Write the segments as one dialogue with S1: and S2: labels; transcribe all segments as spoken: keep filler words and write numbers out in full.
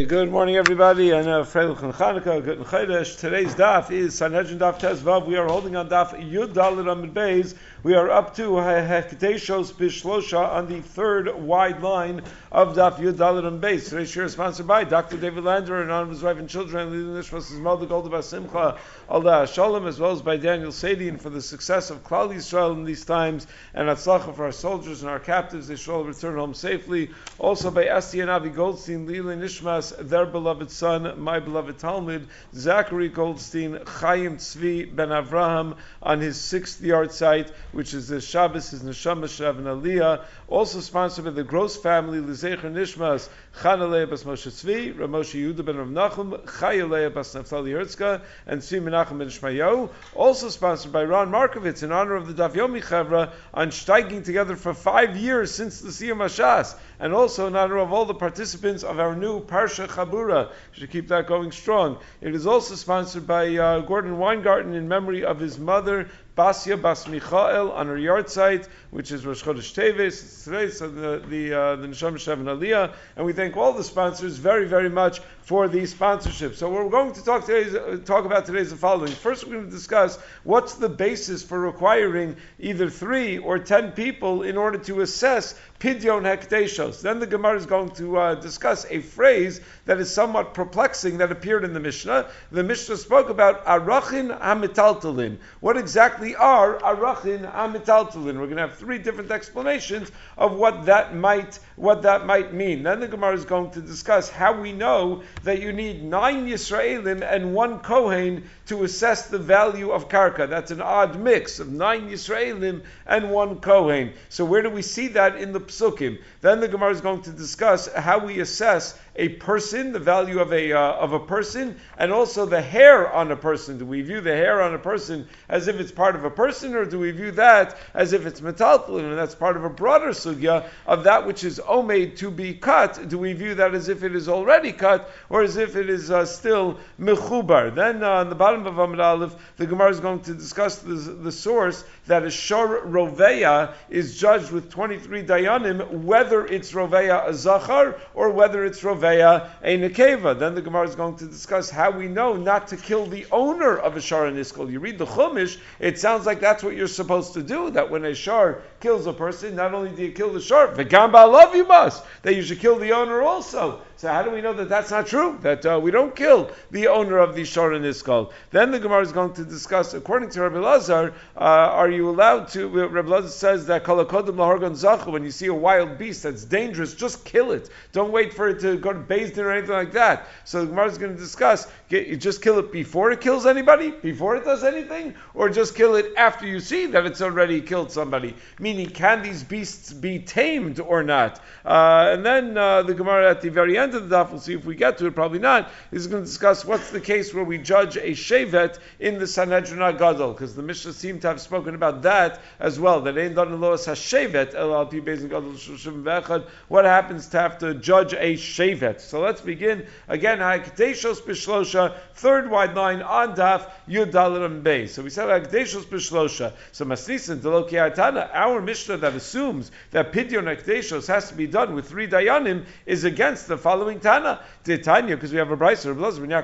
S1: Okay, good morning everybody, and uh, Freilich and Chanukah, good Chodesh. Today's daf is Sanhedrin Daf Tezvav. We are holding on daf Yud Dalet Amud Beis. We are up to Hekateshos Bishlosha on the third wide line of daf Yud Dalet Amud Beis. Today's shir is sponsored by Doctor David Lander and honor of his wife and children, leading the Nishmas Mother Golda Bas Simcha Allah Shalom, as well as by Daniel Sadian for the success of Klal Yisrael in these times, and Atzlacha for our soldiers and our captives. They shall all return home safely. Also by Esti and Avi Goldstein, Lila Nishmas, their beloved son, my beloved Talmud, Zachary Goldstein, Chaim Tzvi Ben Avraham, on his sixth yard site, which is the Shabbos, his Neshama Shav and Aliyah. Also sponsored by the Gross family, Lizecher Nishmas, Chanalei Bas Moshe Tzvi, Ramoshe Yehuda Ben Rav Nachum, Chayalei Bas Naftali Herzka, and Tzvi Menachem Ben Shmayo. Also sponsored by Ron Markovitz in honor of the Daf Yomi Chevra on Steiging together for five years since the Siyam Hashas, and also in honor of all the participants of our new Parsha Chabura. You should keep that going strong. It is also sponsored by uh, Gordon Weingarten in memory of his mother, Basya Bas Michael, on her yard site, which is Rosh Chodesh Teves. Today, so the the uh, the Neshama Shev and Aliyah, and we thank all the sponsors very, very much for the sponsorship. So what we're going to talk today, uh, talk about today is the following. First, we're going to discuss what's the basis for requiring either three or ten people in order to assess Pidyon Hekdeshos. Then the Gemara is going to uh, discuss a phrase that is somewhat perplexing that appeared in the Mishnah. The Mishnah spoke about Arachin HaMitaltalin. What exactly are Arachin HaMitaltalin? We're going to have three different explanations of what that might what that might mean. Then the Gemara is going to discuss how we know that you need nine Yisraelim and one Kohen to assess the value of Karka. That's an odd mix of nine Yisraelim and one Kohen. So where do we see that in the Psukim? Then the Gemara is going to discuss how we assess a person, the value of a uh, of a person, and also the hair on a person. Do we view the hair on a person as if it's part of a person, or do we view that as if it's metaltalin, and that's part of a broader sugya of that which is omed to be cut? Do we view that as if it is already cut, or as if it is uh, still mechubar? Then uh, on the bottom of Amud Aleph, the Gemara is going to discuss the, the source that a shor roveya is judged with twenty-three dayanim, whether it's roveya a zachar or whether it's roveya a nekeva. Then the Gemara is going to discuss how we know not to kill the owner of a shar niskal. You read the Chumash, it sounds like that's what you're supposed to do, that when a shar kills a person, not only do you kill the shar, v'gam ba'alav you must, that you should kill the owner also. So how do we know that that's not true? That uh, we don't kill the owner of the shor niskal. Then the Gemara is going to discuss, according to Rabbi Lazar, uh, are you allowed to, Rabbi Lazar says that kol hakodem lahargon zachu, when you see a wild beast that's dangerous, just kill it. Don't wait for it to go to Beis Din or anything like that. So the Gemara is going to discuss, get, you just kill it before it kills anybody, before it does anything, or just kill it after you see that it's already killed somebody. Meaning, can these beasts be tamed or not? Uh, and then uh, the Gemara at the very end of the daf, we'll see if we get to it, probably not, is going to discuss what's the case where we judge a shevet in the Sanhedrin HaGadol, because the Mishnah seemed to have spoken about that as well, that ein dan lo as hashevet el al pi beis gadol shloshim ve'echad. What happens to have to judge a shevet? So let's begin again. Hekateshos b'shlosha, third wide line on daf Yud Dalet Amud Beis. So we said Hekateshos b'shlosha. So Masnisin Deloki Atana, our Mishnah that assumes that Pidyon Hekateshos has to be done with three dayanim is against the following Tana. Tanya, because we have a brayser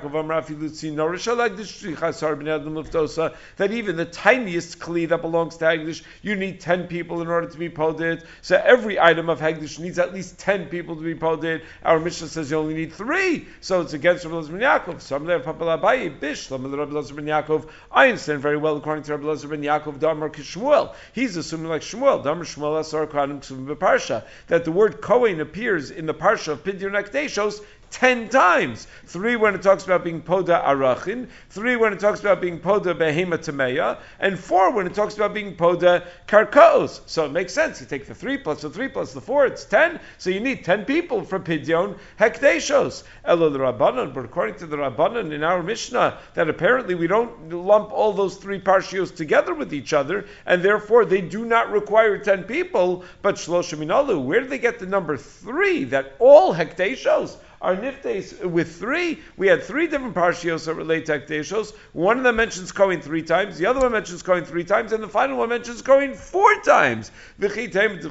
S1: that even the tiniest kli that belongs to Hagdish, you need ten people in order to be poded. So every item of Hagdish needs at least ten people to be poded. Our Mishnah says you only need three, so it's against Rabbi Elazar ben Yaakov. Some there, Papa Abaye, Bish, Rabbi Elazar ben Yaakov. I understand very well, according to Rabbi Elazar ben Yaakov, Damar Kishmuel. He's assuming like Shmuel, Damar Shmuel Asar Kohanim Ksuvim B'Parsha, that the word Kohen appears in the Parsha of Pidyon Hekdeshos ten times. Three when it talks about being poda arachin, three when it talks about being poda behema tameya, and four when it talks about being poda karkaos. So it makes sense. You take the three plus the three plus the four, it's ten. So you need ten people for pidyon hekdeshos. Elo the Rabbanan, but according to the Rabbanan in our Mishnah, that apparently we don't lump all those three parshios together with each other, and therefore they do not require ten people, but shloshim minalu. Where do they get the number three? That all hekdeshos are niftes with three. We had three different parshios that relate to Hekdeshos. One of them mentions Kohen three times, the other one mentions Kohen three times, and the final one mentions Kohen four times. So maybe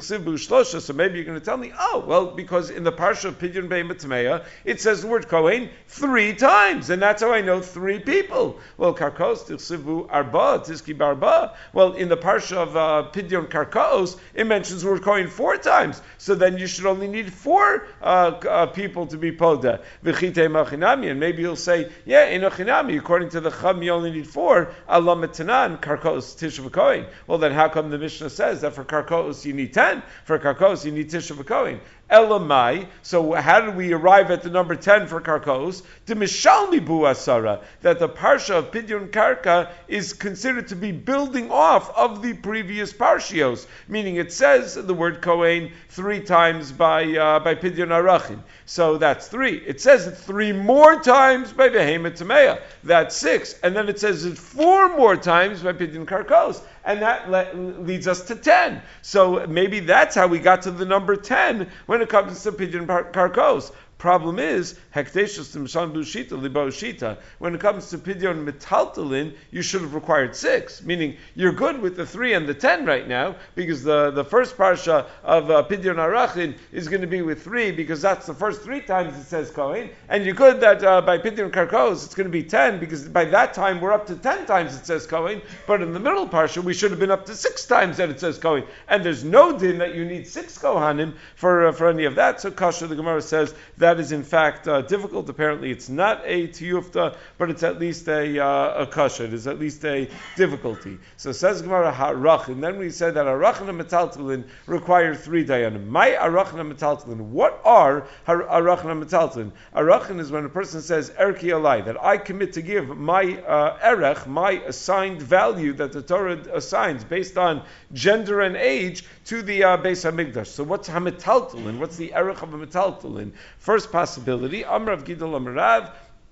S1: you're going to tell me, oh, well, because in the parsha of Pidyon Be'em B'Tmeya, it says the word Kohen three times, and that's how I know three people. Well, Karkos Tichsivu Arba Tiski Barba. Well, in the parsha of uh, Pidyon Karkos, it mentions the word Kohen four times. So then you should only need four uh, uh, people to be poda. V'chitei machinami, and maybe you'll say, yeah, in achinami, according to the Chum, you only need four. Allah metanan Karkos Tisha V'Kohen. Well, then how come the Mishnah says that for Karkos you need ten? For Karkos you need Tisha V'Kohen. Elamai. So how did we arrive at the number ten for Karkos? To Mishalmi Bu Asara, that the parsha of Pidyon Karka is considered to be building off of the previous parshios, meaning it says the word Kohen three times by uh, by Pidyon Arachin. So that's three. It says it three more times by Behemoth Tameya. That's six. And then it says it four more times by Pidyon Karkos. And that le- leads us to ten. So maybe that's how we got to the number ten when it comes to Pidyon Karkos. Problem is, Hekdeshus to Mishan Bushita, Libo Shita. When it comes to Pidyon Metaltalin, you should have required six. Meaning, you're good with the three and the ten right now, because the, the first parsha of uh, Pidyon Arachin is going to be with three, because that's the first three times it says Kohen. And you're good that uh, by Pidyon Karkos, it's going to be ten, because by that time we're up to ten times it says Kohen. But in the middle parsha, we should have been up to six times that it says Kohen. And there's no din that you need six Kohanim for, uh, for any of that. So Kasha, the Gemara says, that That is in fact uh, difficult. Apparently, it's not a tiyufta, but it's at least a uh, a kasha. It is at least a difficulty. So says Gemara harach, and then we said that arachin and metaltalin require three dayanim. My arachin and metaltalin. What are arachin and metaltalin? Arachin is when a person says erki alai, that I commit to give my uh, erech, my assigned value that the Torah assigns based on gender and age to the uh, Beis Hamikdash. So what's hametaltalin? What's the erech of a metaltalin? First possibility, Amrav Gidol Amrav,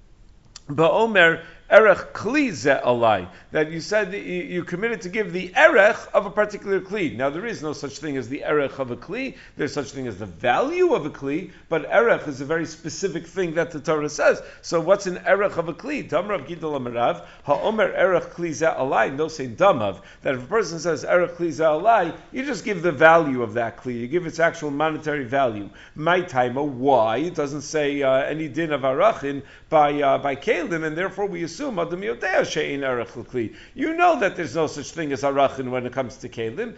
S1: Ba'omer Erech Kli Ze Alai, that you said that you, you committed to give the Erech of a particular Kli. Now there is no such thing as the Erech of a Kli, there's such thing as the value of a Kli, but Erech is a very specific thing that the Torah says. So what's an Erech of a Kli? Damrav Gidol Amarav, Ha'omer Erech Kli Ze Alai, no say Damav, that if a person says Erech Kli Ze Alai, you just give the value of that Kli, you give its actual monetary value. My time, why? It doesn't say uh, any din of Arachin by uh, by Kalim, and therefore we assume you know that there's no such thing as arachin when it comes to kelim.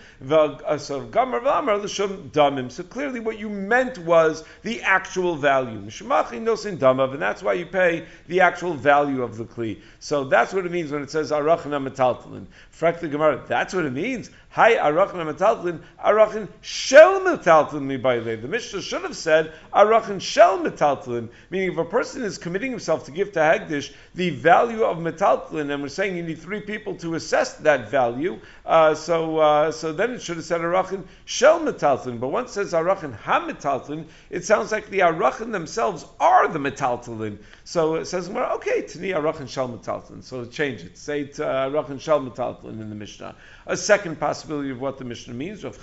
S1: So clearly what you meant was the actual value. And that's why you pay the actual value of the kli. So that's what it means when it says arachin metaltalin. Frak the Gemara, that's what it means. Hi, arachin metaltalin, arachin shel metaltalin mibayle. The Mishnah should have said arachin shel metaltalin, meaning if a person is committing himself to give to Hagdish the value of metaltalin, and we're saying you need three people to assess that value, uh, so uh, so then it should have said arachin shel metaltalin. But once it says arachin ha metaltalin, it sounds like the arachin themselves are the metaltalin. So it says, well, okay, tani arachin shel metaltalin. So change it. Say it, uh, arachin shel metaltalin in the Mishnah. A second possibility of what the Mishnah means, that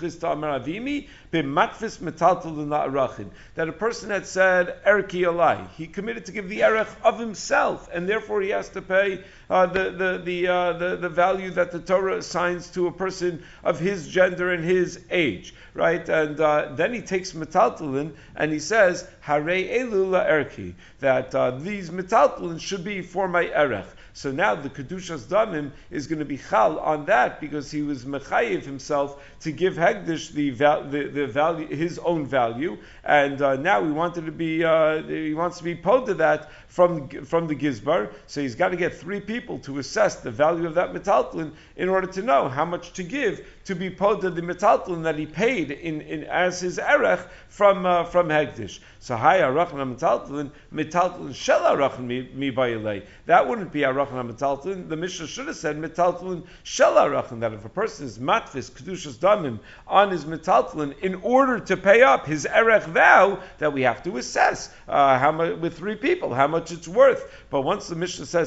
S1: a person had said erki alai, he committed to give the erech of himself, and therefore he has to pay uh, the the the, uh, the the value that the Torah assigns to a person of his gender and his age, right? And uh, then he takes metaltalin and he says harei elu la erki, that uh, these metaltalin should be for my erech. So now the Kedushas Damim is going to be chal on that because he was mechayiv himself to give Hegdish the, val- the, the value, his own value, and uh, now he wanted to be uh, he wants to be pod to that from from the Gizbar. So he's got to get three people to assess the value of that metaltalin in order to know how much to give to be pod to the metaltalin that he paid in, in as his erech from uh, from Hegdish. So hay arachin metaltalin metaltalin shel arachin mi bayilei. That wouldn't be arachin metaltalin. The Mishnah should have said metaltalin shel arachin, that if a person is matvis kedushas damim on his metaltalin in order to pay up his erech vow, that we have to assess uh, how much with three people how much it's worth. But once the Mishnah says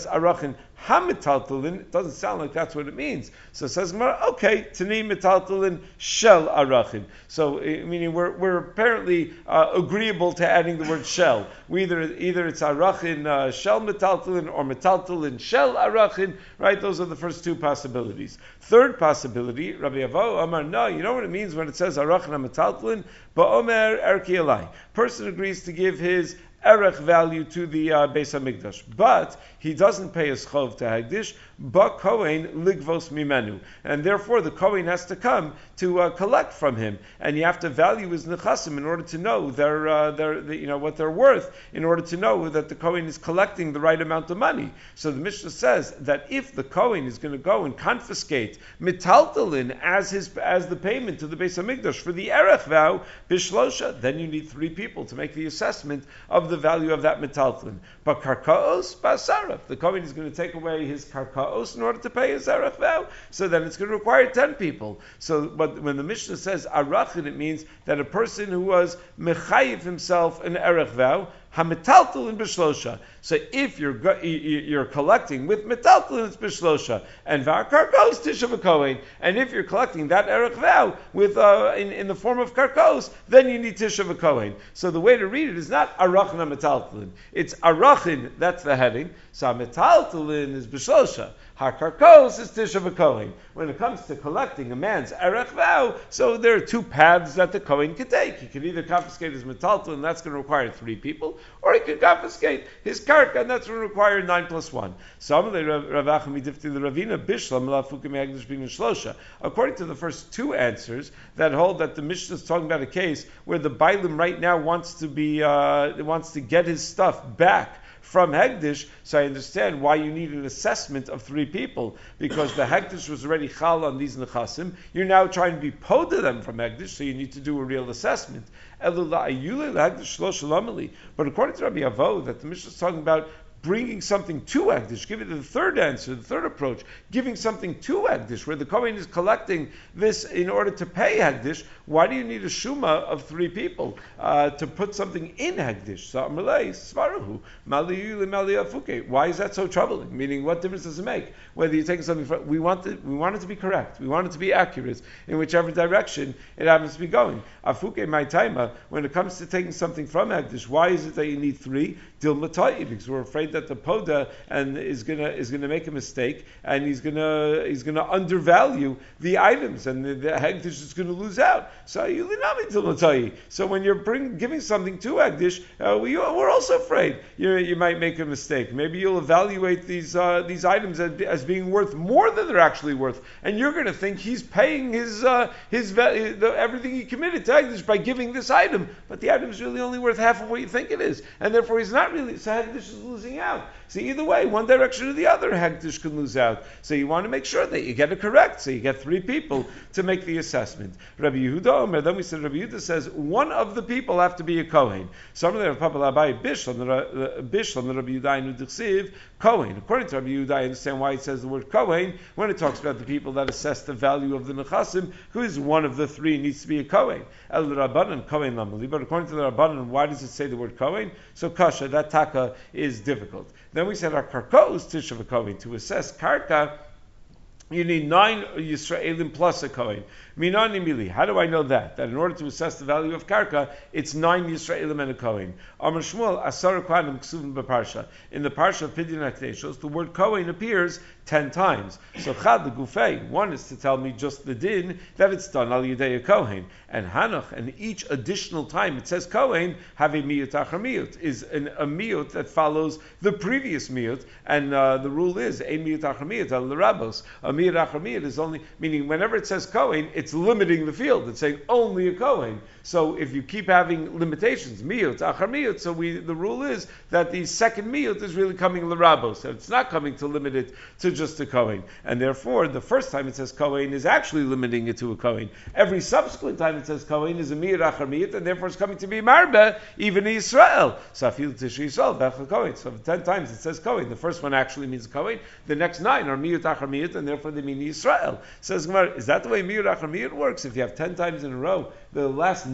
S1: arachin hamitaltalin, it doesn't sound like that's what it means. So it says Gemara, okay, tani mitaltalin shel arachin. So meaning we're we're apparently uh, agreeable to adding the word shel. We either either it's arachin uh, shel mitaltalin or mitaltalin shel arachin. Right? Those are the first two possibilities. Third possibility, Rabbi Avo Amar, no, you know what it means when it says arachin hamitaltalin? Ba'omer erki alai. Person agrees to give his erech value to the uh, Beis Hamikdash, but he doesn't pay his chov to Hagdish, but Kohen ligvos mimenu, and therefore the Kohen has to come to uh, collect from him, and you have to value his nechasim in order to know their, uh, their, the, you know, what they're worth, in order to know that the Kohen is collecting the right amount of money. So the Mishnah says that if the Kohen is going to go and confiscate mitaltalin as his as the payment to the Beis Hamikdash for the erech vow bishlosha, then you need three people to make the assessment of the value of that metaltalin. But karkaos basaraf, the Kohen is going to take away his karkaos in order to pay his erech vow, so then it's going to require ten people. So, but when the Mishnah says arachin, it means that a person who was mechayiv himself an erech vow, hamitaltalin b'shlosha. So if you're you're collecting with metaltalin, it's b'shlosha, and v'karkos tisha v'kohen. And if you're collecting that erech vow with uh, in, in the form of karkos, then you need tisha v'kohen. So the way to read it is not arachin hamitaltalin. It's arachin. That's the heading. So hamitaltalin is b'shlosha. Hakarkos is tisha v'kohen. When it comes to collecting a man's erech vow, so there are two paths that the kohen could take. He could either confiscate his metaltalin, that's going to require three people, or he could confiscate his karka, and that's going to require nine plus one. According to the first two answers that hold that the Mishnah is talking about a case where the Bailim right now wants to be uh, wants to get his stuff back from Hegdish, so I understand why you need an assessment of three people, because the Hegdish was already chal on these nechasim. You're now trying to be po to them from Hegdish, so you need to do a real assessment. But according to Rabbi Avo, that the Mishnah is talking about bringing something to Hagdish, give it the third answer, the third approach, giving something to Hagdish, where the Kohen is collecting this in order to pay Hagdish. Why do you need a Shuma of three people uh, to put something in Hagdish? Why is that so troubling? Meaning, what difference does it make? Whether you're taking something from, we want it, we want it to be correct, we want it to be accurate in whichever direction it happens to be going. Afuke my taima, when it comes to taking something from Hagdish, why is it that you need three? Dil matai, because we're afraid that the poda and is gonna is gonna make a mistake, and he's gonna he's gonna undervalue the items, and the, the Hagdish is gonna lose out. So you So when you're bring, giving something to Hagdish, uh, we, we're also afraid you you might make a mistake. Maybe you'll evaluate these uh, these items as, as being worth more than they're actually worth, and you're going to think he's paying his uh, his the, everything he committed to Hagdish by giving this item, but the item is really only worth half of what you think it is, and therefore he's not really. So Hagdish is losing out. So either way, one direction or the other, Hagdish can lose out. So you want to make sure that you get it correct. So you get three people to make the assessment. Rabbi Yehuda Omer, then we said Rabbi Yehuda says one of the people have to be a Kohen. Some of them have Papa Labai Bishlam, the Bishlam, the Rabbi Yehuda Nudixiv, Kohen. According to Rabbi Yehuda, I understand why it says the word Kohen when it talks about the people that assess the value of the Nechasim, who is one of the three needs to be a Kohen. El Rabbanan Kohen Lamali. But according to the Rabbanan, why does it say the word Kohen? So Kasha, that taka is difficult. Then we said our karkos tisha v'kohen, to assess karka, you need nine Yisraelim plus a Kohen. Minani mili. How do I know that? That in order to assess the value of karka, it's nine Yisraelim and a Kohen. Amar Shmuel, Asar Kohanim Ksuvim b'Parsha. In the Parsha of Pidyon HaKdeshos, the word Kohen appears ten times. So Chad the Gufei, one is to tell me just the din that it's done al Yidei Kohen, and Hanoch, and each additional time it says Kohen have a miyut achar miyut, is an, a miyut that follows the previous miyut, and uh, the rule is a miyut achar miyut al l'rabos. A miyut achar miyut is only, meaning whenever it says Kohen, it's limiting the field. It's saying only a Kohen. So if you keep having limitations, miyut achar miyut, so we the rule is that the second miyut is really coming l'rabos, and it's not coming to limit it to just a Kohen. And therefore, the first time it says Kohen is actually limiting it to a Kohen. Every subsequent time it says Kohen is a miyut achar miyut, and therefore it's coming to be marbe, even in Israel. So afil tish Yisrael, v'echel Kohen. So ten times it says Kohen. The first one actually means Kohen. The next nine are miyut achar miyut, and therefore they mean Israel. Says Gemara, is that the way miyut achar miyut works? If you have ten times in a row, the last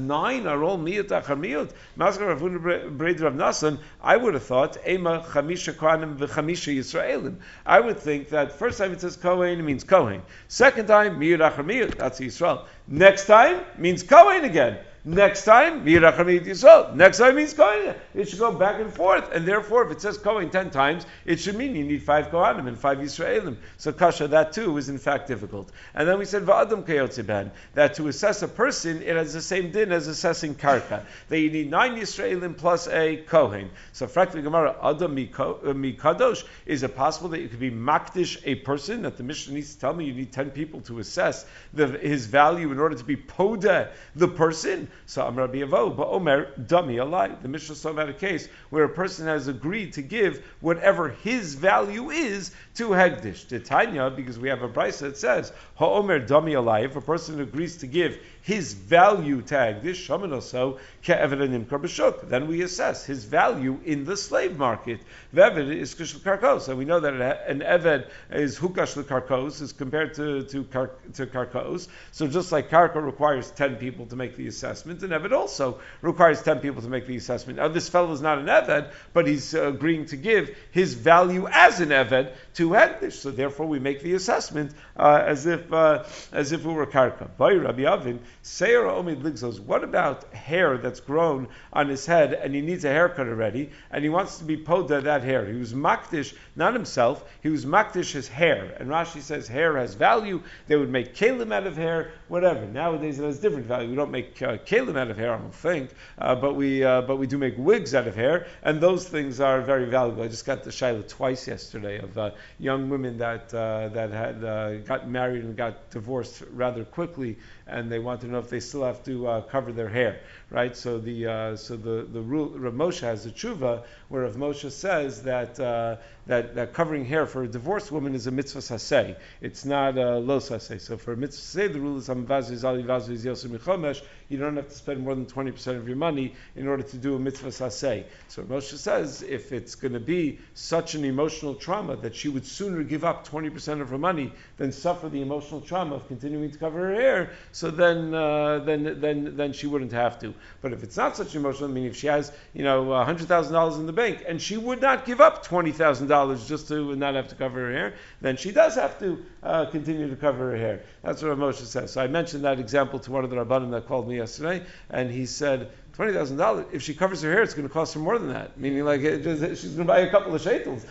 S1: nine are all miyut achar miyut. Maskar Rav Huna Breder Rav Nasan, I would have thought, Ema chamisha kohanim v'chamisha Yisraelim. I would think that first time it says Kohen, it means Kohen. Second time, miyut achar miyut, that's Yisrael. Next time, means Kohen again. Next time, miyut achar miyut Yisrael. Next time means Kohen. It should go back and forth. And therefore, if it says Kohen ten times, it should mean you need five Kohanim and five Yisraelim. So kasha, that too is in fact difficult. And then we said, va'adam kayotze ben, that to assess a person, it has the same din as assessing karka. That you need nine Yisraelim plus a Kohen. So frankly, Gemara, adam mikadosh, is it possible that you could be makdish a person, that the Mishnah needs to tell me you need ten people to assess the, his value in order to be poda the person? So Amar Rabbi Avo, but Omer dummy alai. The Mishnah saw about a case where a person has agreed to give whatever his value is to Hegdish. To Tanya, because we have a brisa that says, Ha-Omer dummy alai, if a person agrees to give his value to Hegdish, Shaman also, Ke'evedanim Karbashuk, then we assess his value in the slave market. Veved is Kishel Karkos, and we know that an Eved is Hukash Karkos, is compared to, to, Kar, to Karkos. So just like Karka requires ten people to make the assessment, an Eved also requires ten people to make the assessment. Now this fellow is not an Eved, but he's uh, agreeing to give his value as an Eved to Hegdish. So therefore we make the assessment uh, as if uh, as if it were Karka. By Rabbi Avin, Seir Omid Ligzos, what about hair that's grown on his head and he needs a haircut already and he wants to be poda that hair? He was makdish, not himself, he was makdish his hair. And Rashi says hair has value, they would make kelim out of hair, whatever. Nowadays it has different value. We don't make uh, kelim out of hair, I don't think, uh, but we uh, but we do make wigs out of hair, and those things are very valuable. I just got the shaila twice yesterday of uh, young women that uh, that had uh, got married and got divorced rather quickly, and they want to know if they still have to uh, cover their hair, right? So the uh, so the the rule, Rav Moshe has a tshuva where Rav Moshe says that uh, that that covering hair for a divorced woman is a mitzvah saseh. It's not a lo saseh. So for a mitzvah saseh, the rule is amvazi zali vazi yosu michomesh. You don't have to spend more than twenty percent of your money in order to do a mitzvah saseh. So Rav Moshe says if it's going to be such an emotional trauma that she would sooner give up twenty percent of her money than suffer the emotional trauma of continuing to cover her hair, so then uh, then then then she wouldn't have to. But if it's not such an emotional, I mean, if she has you know one hundred thousand dollars in the bank and she would not give up twenty thousand dollars just to not have to cover her hair, then she does have to uh, continue to cover her hair. That's what Rav Moshe says. So I mentioned that example to one of the Rabbanim that called me yesterday, and he said, twenty thousand dollars, if she covers her hair, it's going to cost her more than that. Meaning, like, it just, she's going to buy a couple of shaitels.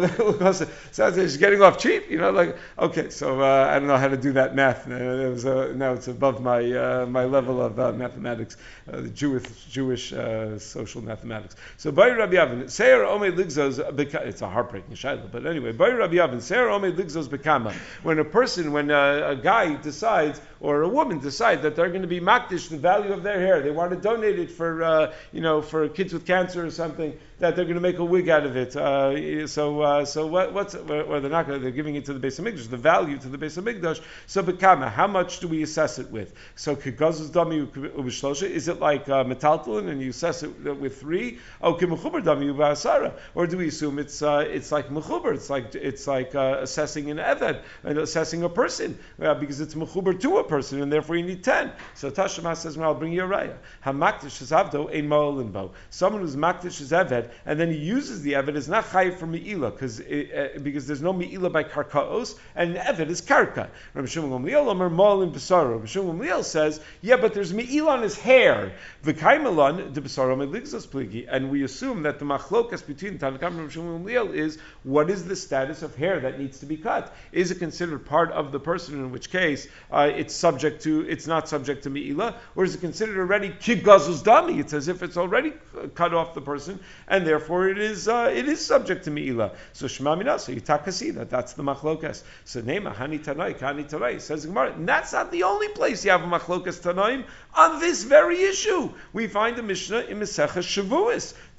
S1: So she's getting off cheap, you know, like, okay, so uh, I don't know how to do that math. Uh, it was, uh, now it's above my uh, my level of uh, mathematics, uh, the Jewish Jewish uh, social mathematics. So, Bayi Rabbi Yavin, Seir Omei Ligzos, it's a heartbreaking shayla, but anyway, Bayi Rabbi Yavin, Seir Omei Ligzos Bekama. When a person, when a, a guy decides, or a woman decides that they're going to be makdish the value of their hair, they want to donate it for uh, you know for kids with cancer or something, that they're going to make a wig out of it. Uh, so uh, so what, what's or they're not going, they're giving it to the Beis Hamikdash, the value to the Beis Hamikdash. So bekama, how much do we assess it with? So kigazuz dami ubishlosha, is it like uh, metaltalin and you assess it with three? Oh, kimechuber dami ubasara, or do we assume it's uh, it's like mechuber? It's like it's like uh, assessing an eved and assessing a person uh, because it's mechuber to a person and therefore you need ten. So Tashma says, well, I'll bring you a raya. Hamakdish is avdo ein mo'olinbo. Someone who's makdish is eved, and then he uses the eved, is not chayiv for me'ilah, because uh, because there's no me'ilah by karkaos, and eved is karka. Rabbi Shimon Gamliel Omer mo'olin b'saro. Rabbi Shimon Gamliel says, yeah, but there's me'ilah on his hair. V'kaimelon de b'saro me'ligzos pligi, and we assume that the machlokas between Tanakam and Rabbi Shimon Gamliel is what is the status of hair that needs to be cut? Is it considered part of the person? In which case uh, it's subject to, it's not subject to me'ilah, or is it considered already kigazuz dami? It's as if it's already cut off the person, and therefore it is uh, it is subject to me'ilah. So shema mina, so you takasi that that's the machlokas. So nema hani tanai kani tanai says the Gemara, and that's not the only place you have a machlokas tanaim on this very issue. We find a mishnah in Masechah Shavuos.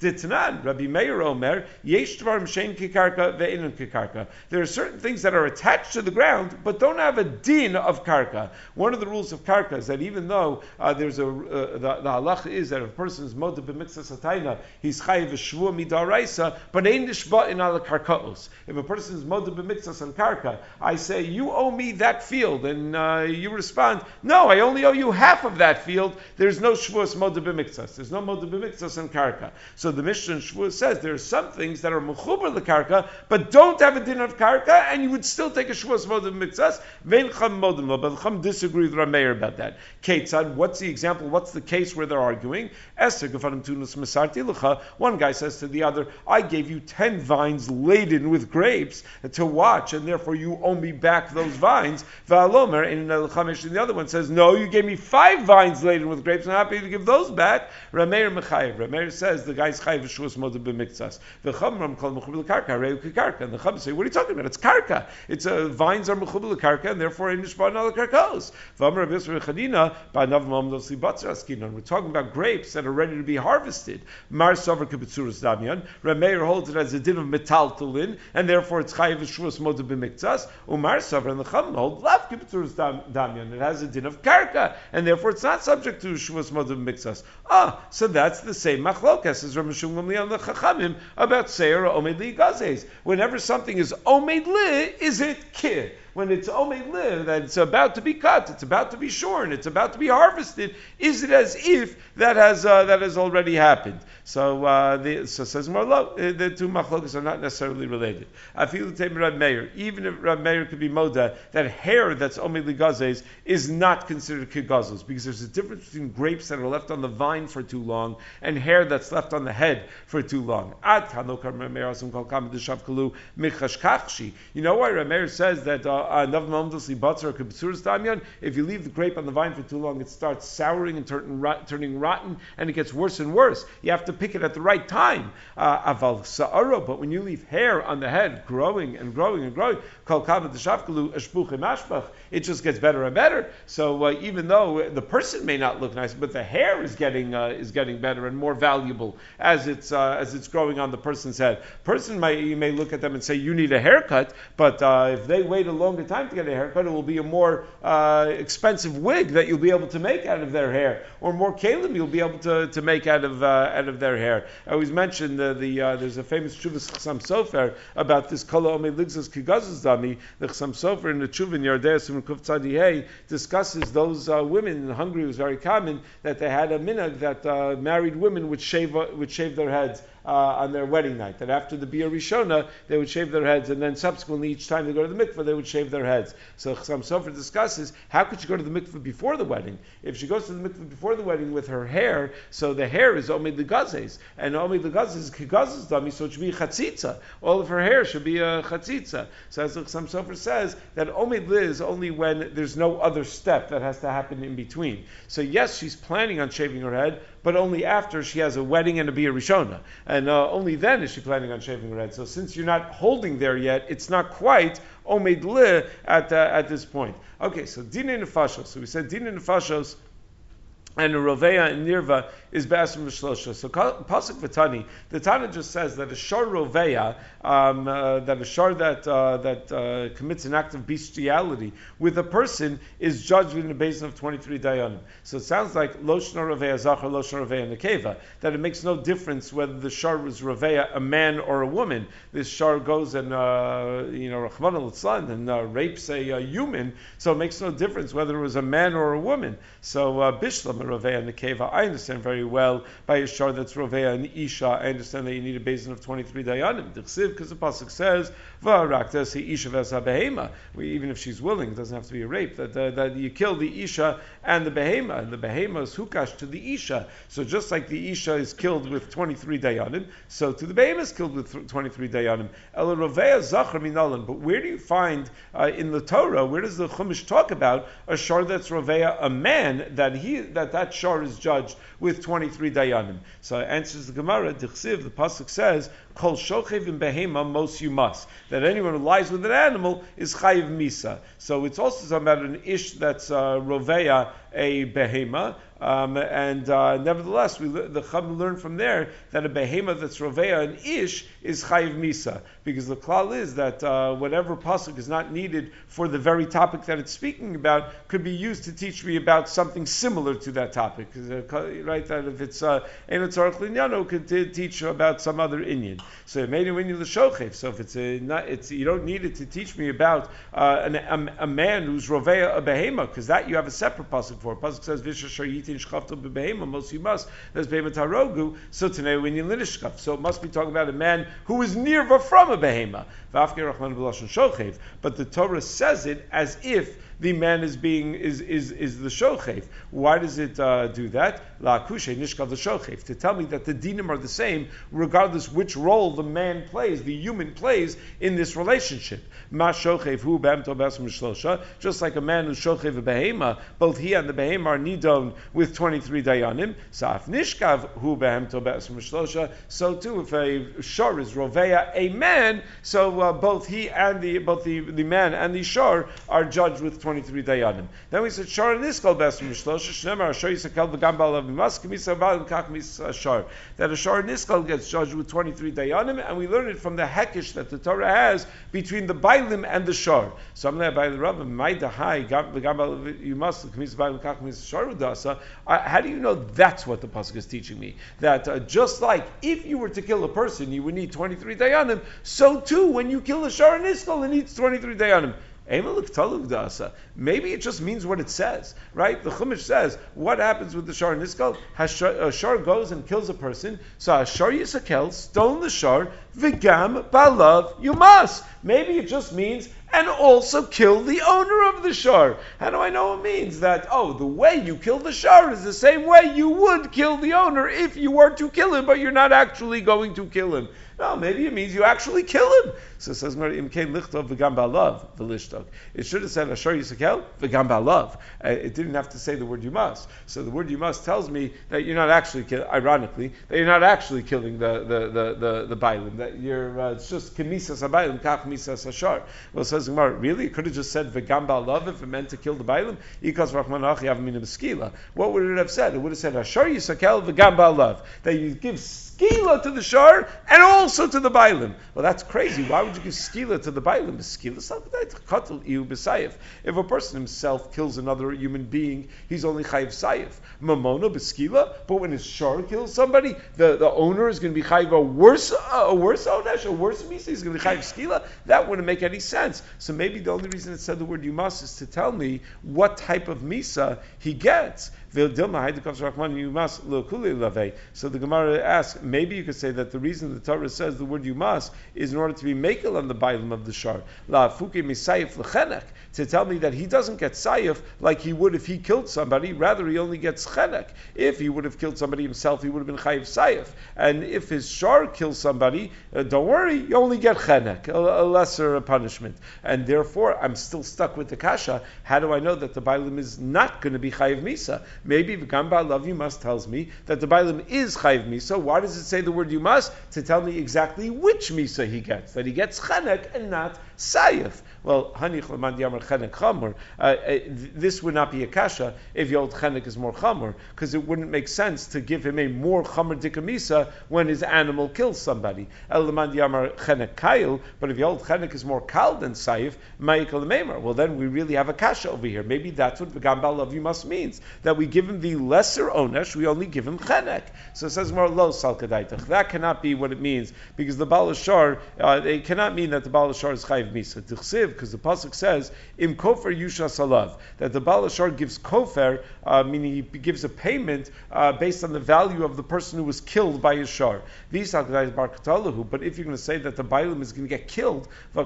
S1: Ditnan, Rabbi Meir Omer, Yesh Dvarim Shein Kikarka Ve'inun Kikarka. There are certain things that are attached to the ground, but don't have a din of karka. One of the rules of karka is that even though uh, there's a, uh, the, the halacha is that if a person is modeh b'miktzas hatayna, he's chayiv v'shvua midaraisa, but ein nishba in ala karkaos. If a person is modeh b'miktzas on karka, I say, you owe me that field, and uh, you respond, no, I only owe you half of that field. There's no shvuas modeh b'miktzas. There's no modeh b'miktzas on karka. So the Mishnah in Shvuas says there are some things that are mechuber l'karka, but don't have a din of karka, and you would still take a shvuas modeh b'miktzas. Vein cham modim lo, but the cham disagree with Rameir about that. Ketzad, what's the example? What's the case where they're arguing? Esther gefanim tunus mesarti l'cha. One guy says to the other, I gave you ten vines laden with grapes to watch, and therefore you owe me back those vines. Va'alomer, and the other one says, no, you gave me five vines laden with grapes, and I'm happy to give those back. Rameir mechayev. Rameir says the guy's chayev shvus modeh b'miktzas. V'cham ram kol mechubel karka, reu kikarka. And the chum say, what are you talking about? It's karka. It's a uh, vines are mechubel karka, and therefore in nishbar al karkos. V'amar Rabbi Chadina ba'nav mamdos libatzer askinon. We're talking about grapes that are ready to be harvested. Mar sover kibitzuras damian. Rameir holds it as a din of metaltalin, and therefore it's chayev shvus modeh b'miktzas. Umar sover and the chum hold lav kibitzuras damian. It has a din of karka, and therefore it's not subject to shvus modeh b'miktzas. Ah, so that's the same machlokas as Rav Shmuel Gamliel the Chachamim about seir omed li gazes. Whenever something is omed li, is it kir? When it's omed li, that it's about to be cut, it's about to be shorn, it's about to be harvested, is it as if that has uh, that has already happened? So, uh, the, so says Marlo, uh, the two machlokas are not necessarily related. I feel the same Rab Meir, even if Rab Meir could be moda, that hair that's omed li gazes is not considered kigazos, because there's a difference between grapes that are left on the vine for too long and hair that's left on the head for too long. You know why Rab Meir says that uh, if you leave the grape on the vine for too long, it starts souring and turning, rot, turning rotten, and it gets worse and worse. You have to pick it at the right time. Uh, but when you leave hair on the head growing and growing and growing, it just gets better and better. So uh, even though the person may not look nice, but the hair is getting uh, is getting better and more valuable as it's uh, as it's growing on the person's head. Person might you may look at them and say you need a haircut, but uh, if they wait a longer time to get a haircut, it will be a more uh, expensive wig that you'll be able to make out of their hair, or more kalim you'll be able to, to make out of uh, out of their hair. I always mention the, the uh, there's a famous Chuvas Chasam Sofer about this kala omed ligzas kigazas dami. The Chasam Sofer in the Chuv in Yardei Simon Kuf Tzadi Hey discusses those uh, women in Hungary. It was very common that they had a minhag that uh, married women would shave uh, would shave their heads uh, on their wedding night. That after the Bia Rishona they would shave their heads, and then subsequently each time they go to the mikveh they would shave their heads. So Chasam Sofer discusses how could she go to the mikveh before the wedding? If she goes to the mikveh before the wedding with her hair, so the hair is omed legazes, and omed legazes is kigazes dami, so it should be chatzitza. All of her hair should be a chatzitza. So as Chasam Sofer says that omed li is only when there's no other step that has to happen in between. So yes, she's planning on shaving her head, but only after she has a wedding and a Bia Rishona. And uh, only then is she planning on shaving her head. So since you're not holding there yet, it's not quite omed li at, uh, at this point. Okay, so Dina Nefashos. So we said Dina Nefashos and Roveya and Nirva is Ba'asrim V'Shlosha. So Pasuk V'Tani, the Tana just says that a Shar Roveya, um, uh, that a Shar that uh, that uh, commits an act of bestiality with a person is judged in a basin of twenty-three Dayanim. So it sounds like Lo Shna Roveya Zachar, Lo Shna Roveya Nekeva, that it makes no difference whether the Shar was Roveya, a man or a woman. This Shar goes and, uh, you know, Rachman al-Tzlan, and uh, rapes a, a human, so it makes no difference whether it was a man or a woman. So uh, Bishlam, Roveya Nekeva, I understand very well by a shar that's Roveya and Isha. I understand that you need a basin of twenty-three Dayanim. D'chsiv, because the pasuk says Va'arakta se Isha v'asa behema. Even if she's willing, it doesn't have to be a rape. That uh, that you kill the Isha and the behema, and the behema is hukash to the Isha. So just like the Isha is killed with twenty-three Dayanim, so to the behema is killed with twenty-three Dayanim. El Roveya zachar minalan. But where do you find uh, in the Torah? Where does the Chumash talk about a shar that's Roveya, a man that he that that shar is judged with twenty-three dayanim? So it answers the Gemara, D'chsiv, the pasuk says, Kol shochev in behema mos you must. That anyone who lies with an animal is chayiv misa. So it's also talking about an ish that's uh, roveya, a behema, Um, and uh, nevertheless, we the Chum learn from there that a behema that's roveya and ish is chayiv misa, because the klal is that uh, whatever pasuk is not needed for the very topic that it's speaking about could be used to teach me about something similar to that topic. Uh, right, that if it's ein tzarich linyano, could t- teach about some other inyan. So it made a inyan l'shochev. So if it's a, not, it's you don't need it to teach me about uh, an, a, a man who's roveya a behema, because that you have a separate pasuk for. Pasuk says v'shashar yitin shchafto bebehema, most you must. There's behema tarogu. So today when you linishkaf, so it must be talking about a man who is near from a behema. But the Torah says it as if the man is being is is is the shochev. Why does it uh, do that? La kushe nishkav the shochev, to tell me that the dinim are the same regardless which role the man plays, the human plays in this relationship. Ma shochev hu behem tobas mishlosha, just like a man who's shochev a behema, both he and the behema are nidon with twenty-three dayanim. Sa'af nishkav hu behem tobas mishlosha. So too, if a shor is roveya a man, so uh, both he and the both the, the man and the shor are judged with twenty-three dayanim. Then we said shor and iskal bes mishlosha shnemar shor yisakel v'gam ba'alav mimas k'misa ba'al kach mis shor, that a shor and iskal gets judged with twenty-three dayanim, and we learn it from the hekish that the Torah has between the bailim and the shor. So I'm there by the Rabbah, my dahai v'gam ba'alav you must k'misa ba'al kach mis shor udasa. How do you know that's what the pasuk is teaching me? That uh, just like if you were to kill a person, you would need twenty-three dayanim. So too, when you kill a shor and iskal, it needs twenty-three dayanim. Maybe it just means what it says, right? The Chumash says, what happens with the shor and iskal? A shor goes and kills a person, so a shor yisakel, stone the shor, v'gam balav, you must. Maybe it just means, and also kill the owner of the shor. How do I know it means that, oh, the way you kill the shor is the same way you would kill the owner if you were to kill him, but you're not actually going to kill him. No, maybe it means you actually kill him. So it says, it should have said, Ashar Yisakel, v'gam ba'alav. It didn't have to say the word you must. So the word you must tells me that you're not actually, kill, ironically, that you're not actually killing the the the the, the bailim. That you're, uh, it's just kemisas habaylim, kach misas hashar. Well, it says, really, it could have just said, v'gam ba'alav, if it meant to kill the bailim. Ikas rachman achi avmin b'skila. What would it have said? It would have said, Ashar Yisakel, v'gam ba'alav. That you give skila to the shor and also to the bailim. Well, that's crazy. Why would you give skila to the bailim? If a person himself kills another human being, he's only chayiv sayif. Mamona b'skila, but when his shor kills somebody, the, the owner is going to be chayiv a worse a worse onesh, a worse misa. He's going to be chayiv skila. That wouldn't make any sense. So maybe the only reason it said the word you must is to tell me what type of misa he gets. So the Gemara asks, maybe you could say that the reason the Torah says the word you must is in order to be makel on the bailim of the shor. To tell me that he doesn't get sayif like he would if he killed somebody, rather he only gets chenek. If he would have killed somebody himself, he would have been chayiv sayif. And if his shor kills somebody, uh, don't worry, you only get chenek, a, a lesser punishment. And therefore, I'm still stuck with the kasha. How do I know that the bailim is not going to be chayiv misa? Maybe v'gam ba'alav you must tells me that the bailim is chayiv misa. Why does it say the word you must? To tell me exactly which misa he gets. That he gets chenek and not sayif. Well, hanich l'man yamar chenek chamor. This would not be a kasha if yod chenek is more chamor, because it wouldn't make sense to give him a more chamor dikamisa when his animal kills somebody. El l'man yamar chenek kayil, but if yod chenek is more kal than sayif, ma'ikal l'meimer. Well, then we really have a kasha over here. Maybe that's what v'gam ba'alav you must means, that we give him the lesser onesh, we only give him chenek. So it says more lo sal kadaitach. That cannot be what it means, because the Baal Hashar, uh, it cannot mean that the Baal Hashar is chayiv misa. Tichsiv, because the pasuk says im kofer yushas alav, that the Baal Hashar gives kofer, uh, meaning he gives a payment uh, based on the value of the person who was killed by his shar. These bar katalahu. But if you're going to say that the bailim is going to get killed, you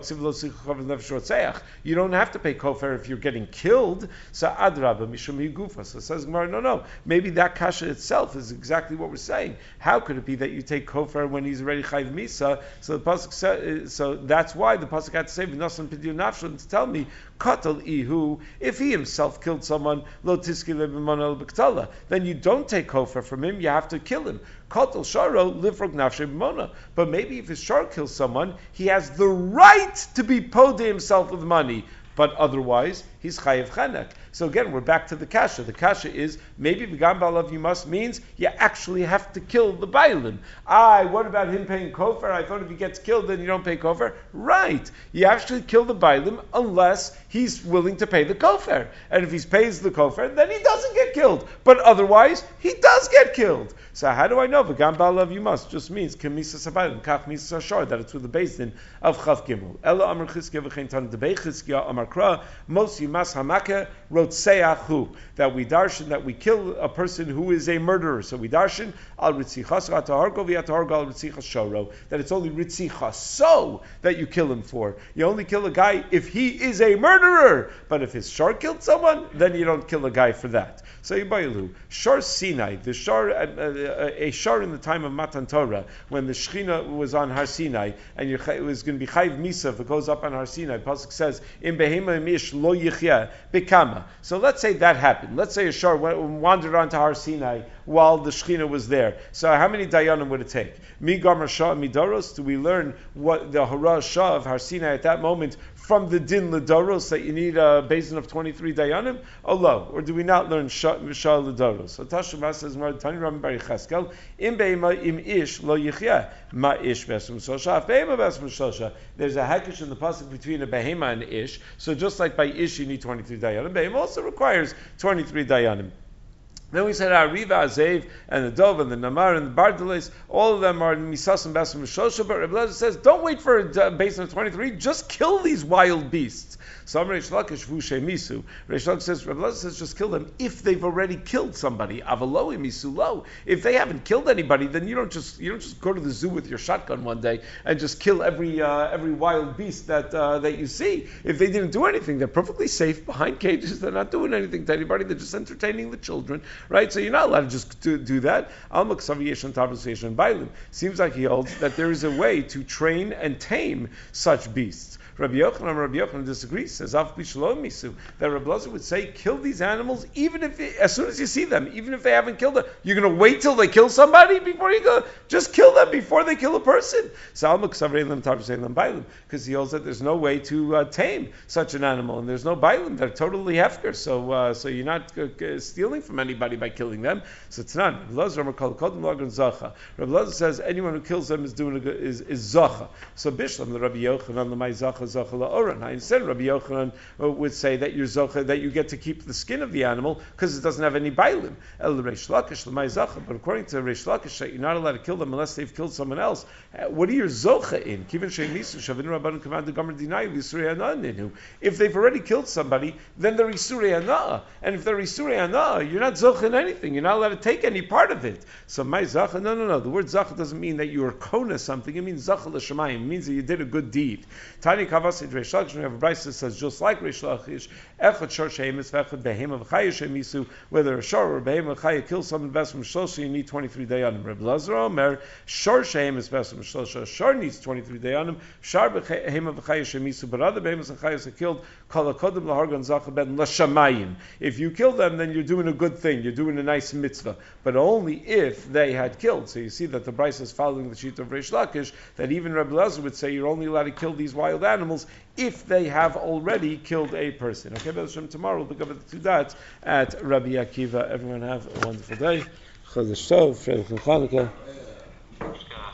S1: don't have to pay kofer if you're getting killed. So adraba mishum higufa. So it says Gemara, no, no. Maybe that kasha itself is exactly what we're saying. How could it be that you take kofer when he's already chayiv misa? So the pasuk says, so that's why the pasuk had to say v'nasan pidyon nafshon, to tell me katal ihu, if he himself killed someone, lo tiski lebimon el b'ktala, then you don't take kofer from him, you have to kill him. Katal sharo livrog nafshe b'mona. But maybe if his shar kills someone, he has the right to be podeh himself with money. But otherwise, he's chayiv chenek. So again, we're back to the kasha. The kasha is maybe v'gam ba'alav yimas means you actually have to kill the bailim. I, what about him paying kofar? I thought if he gets killed, then you don't pay kofar. Right. You actually kill the bailim unless he's willing to pay the kofar. And if he pays the kofar, then he doesn't get killed. But otherwise, he does get killed. So how do I know? V'gam ba'alav yimas just means kemisa sabayim, kach misa shar, that it's with the beis din of chav gimel. Ela amar chizkiya v'chein tan debei chizkiya amar kra, mos yimas hamaka rotseachu, that we darshan, that we kill a person who is a murderer. So we darshan, al ritzichas v'atahargo v'atahargo al ritzichas shoro, that it's only ritzichas, so that you kill him for. You only kill a guy if he is a murderer. But if his shar killed someone, then you don't kill a guy for that. So Yibayilu, Shar Sinai, the Shar, uh, uh, a Shar in the time of Matan Torah, when the Shechina was on Har Sinai, and it was going to be Chayiv Misa if it goes up on Har Sinai. Pasuk says, "In behema mish lo yichya bekama." So let's say that happened. Let's say a Shar wandered onto Har Sinai while the Shechina was there. So how many dayanim would it take? Mi Gomer Shah Midoros. Do we learn what the Hara Shah of Har Sinai at that moment from the Din L'Doros, that you need a basin of twenty-three dayanim? Oh, lo. Or do we not learn Shah L'Doros? So Tashma says, Tani Ram Bari Cheskel, Im Beima Im Ish Lo Yichya, Ma Ish Besum Shosha, Beima Besum Shosha. There's a hakish in the pasuk between a behema and ish. So just like by ish you need twenty-three dayanim, behema also requires twenty-three dayanim. Then we said Ariva, Azev, and the Dov, and the Namar, and the Bardeles, all of them are Misas and Basim Shosha, but Rebbe Lezer says, don't wait for a basin of twenty-three, just kill these wild beasts. Some Reish Lakish Vushe Misu. Reish Lakish says, Rebbe Lezer says, just kill them if they've already killed somebody. Avaloi Misu Lo. If they haven't killed anybody, then you don't just you don't just go to the zoo with your shotgun one day and just kill every uh, every wild beast that uh, that you see. If they didn't do anything, they're perfectly safe behind cages. They're not doing anything to anybody. They're just entertaining the children. Right, so you're not allowed to just do, do that. Seems like he holds that there is a way to train and tame such beasts. Rabbi Yochanan, Rabbi Yochanan disagrees. Says that Rabbi Lezer would say, kill these animals even if it, as soon as you see them, even if they haven't killed them. You're going to wait till they kill somebody before you go. Just kill them before they kill a person. Because he holds that there's no way to uh, tame such an animal, and there's no bailim. They're totally hefker. So, uh, so you're not uh, stealing from anybody by killing them. So it's not. Rabbi Lezer says anyone who kills them is doing a good, is is zacha. So Bishlam, the Rabbi Yochanan, the Mai zacha zacha la'oran. I instead Rabbi Yochanan would say that you're zacha, that you get to keep the skin of the animal because it doesn't have any bailim. El Reish Lakish the Mai zacha. But according to Reish Lakish, you're not allowed to kill them unless they've killed someone else. What are your zocha in? Kiven shein misu shavin rabbanon command the gomer dinayu yisuri ananu. If they've already killed somebody, then they're yisuri anah. And if they're yisuri anah, you're not zocha in anything. You're not allowed to take any part of it. So my zacha, no, no, no. The word zacha doesn't mean that you are kona something. It means zacha l'shamayim. It means that you did a good deed. Tani kavasi Reish Lakish. We have a brayso that says just like Reish Lakish, echad shor she'emes v'echad behema v'chaya she'emisu. Whether a shor or behema v'chaya kills someone best from shlosha, you need twenty-three dayanim. Reb Lezer Omer shor she'emes best from shlosha. Shor needs twenty-three dayanim. Shar behema v'chaya she'emisu. But other behemas and chayas are killed. Kol hakodim lahargan zacha ben l'shamayim. If you kill them, then you're doing a good thing. You're doing a nice mitzvah. But only if they had killed. So you see that the brayso is following the sheet of Reish Lakish, that even Rebbe Lezer would say you're only allowed to kill these wild animals if they have already killed a person. Okay, B'ez Hashem, tomorrow we'll pick up the two dots at Rabbi Akiva. Everyone have a wonderful day. Chodesh Tov, Freilich and Chanukah.